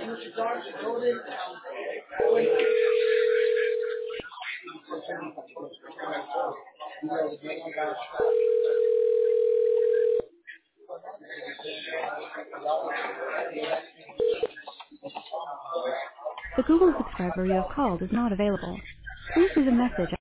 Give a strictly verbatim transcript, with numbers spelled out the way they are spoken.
The Google subscriber you have called is not available. Please leave a message